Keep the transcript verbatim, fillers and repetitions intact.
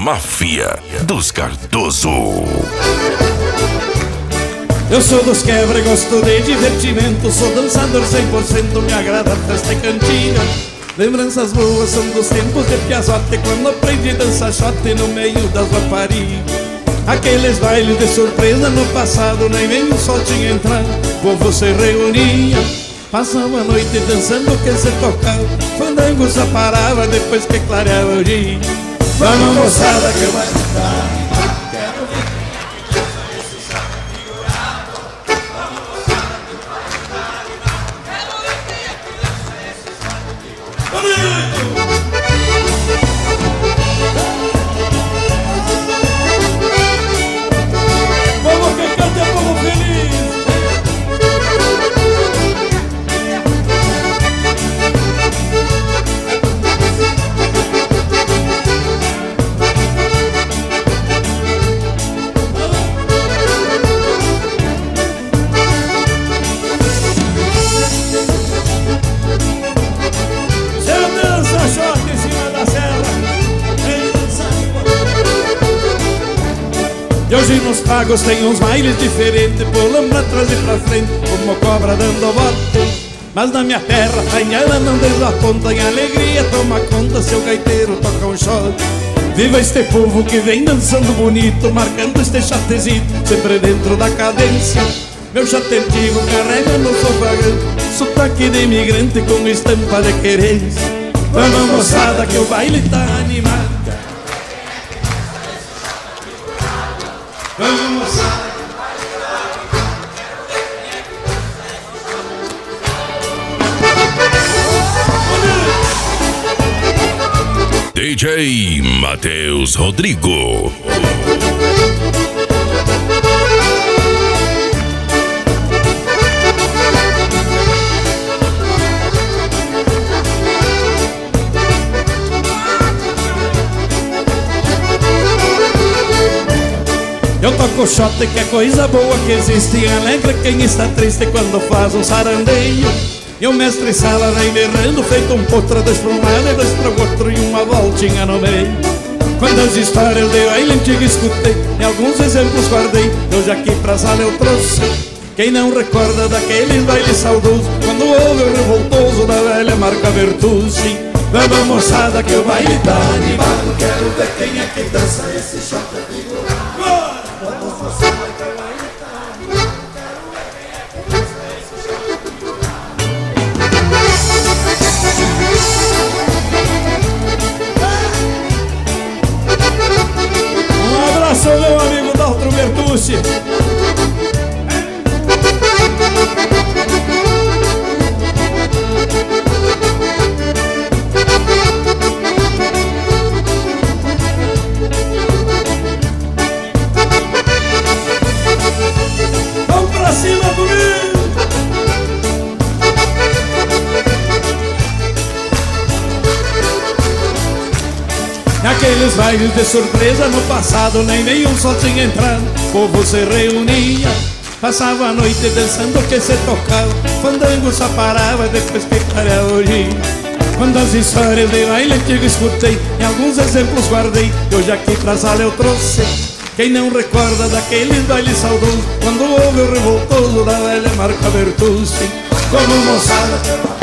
Máfia dos Cardoso. Eu sou dos quebra e gosto de divertimento. Sou dançador cem por cento, me agrada a festa e cantiga. Lembranças boas são dos tempos de piazote, quando aprendi a dançar shot no meio das raparigas. Aqueles bailes de surpresa no passado, nem nem o sol tinha entrado, o povo se reunia. Passava a noite dançando que se tocava, fandango só parava depois que clareava o dia. Vamos moçada que vai cantar, quero ver esse chá figurado. Vamos moçada que vai cantar, quero ver quem é que dança esse chá figurado. Vamos que canta é povo feliz. E hoje nos pagos tem uns bailes diferentes, pulando pra trás e pra frente, como cobra dando volta. Mas na minha terra, a inhana não desaponta, em alegria toma conta se o gaiteiro toca um shot. Viva este povo que vem dançando bonito, marcando este chatezito, sempre dentro da cadência. Meu chate antigo carrega no sofagão, sotaque de imigrante com estampa de querência. Vamos moçada que o baile tá animado. Vamos moçada que o baile tá animado. D J Matheus Rodrigo. Eu toco shot que é coisa boa que existe, alegra quem está triste quando faz um sarandeio. E o mestre sala vem berrando, feito um potro, dois pra um lado e dois para o outro e uma voltinha no meio. Quantas histórias de baile antigo escutei, e alguns exemplos guardei, hoje aqui pra sala eu trouxe. Quem não recorda daqueles bailes saudosos, quando houve o revoltoso da velha marca Bertuzzi. Vamos moçada que o baile tá animado, quero ver quem é que dança esse shot figurado. Vamos moçada que o baile tá animado, quero ver quem é que dança esse shot figurado. Um abraço meu amigo Daltro Bertucci. Naqueles bailes de surpresa no passado, nem nenhum sol tinha entrado, o povo se reunia. Passava a noite dançando que se tocava, fandango só parava depois que clareava o dia. Quantas histórias de baile antigo escutei, e alguns exemplos guardei, e hoje aqui pra sala eu trouxe. Quem não recorda daqueles bailes saudosos, quando houve o revoltoso da velha marca Bertuzzi. Como moçada